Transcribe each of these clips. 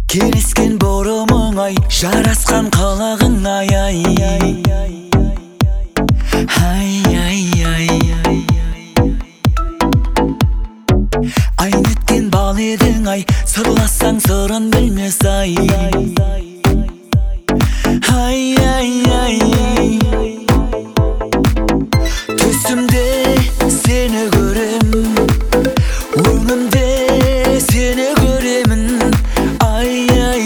Келіскен бұрымың ай, жарасқан қалағың ай, ай, ай, ай неткен бал едің ай, сырлассаң сырын білмес ай, түсімде сені көрем, өңімде сені көремін, ай,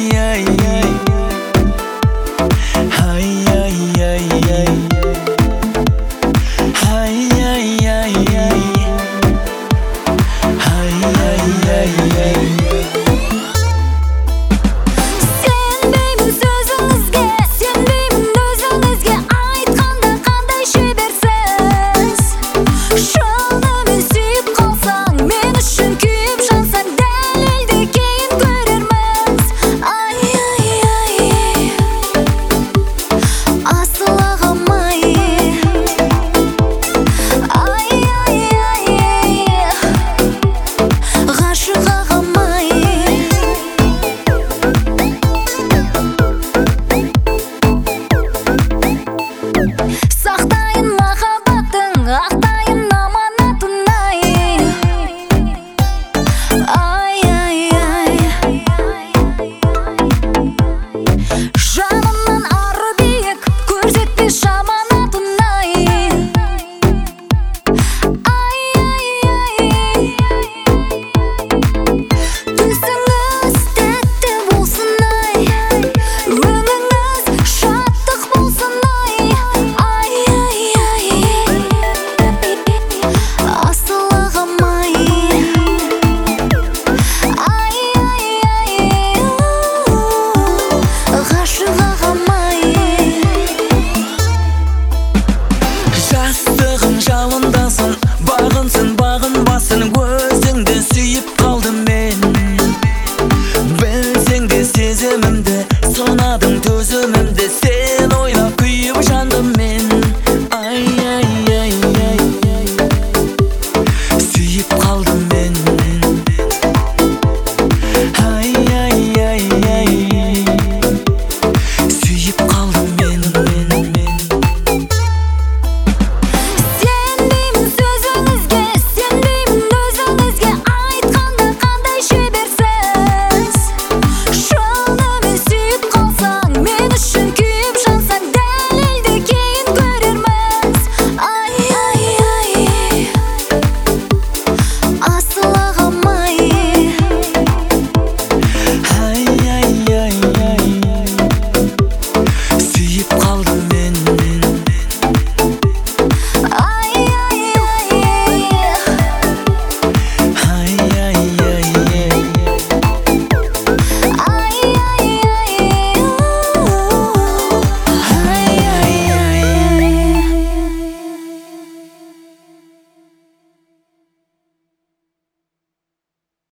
Сенбеймін сөзіңізге, сенбеймін өзіңізге, айтқанда қандай шеберсіз. Шынымен сүйіп қалсаң, мен үшін күйіп жансаң, дәлелді кейін көрерміз. Асыл ағам ғашық ағам сақтайын махаббаттың, ақтайын аманатын ай.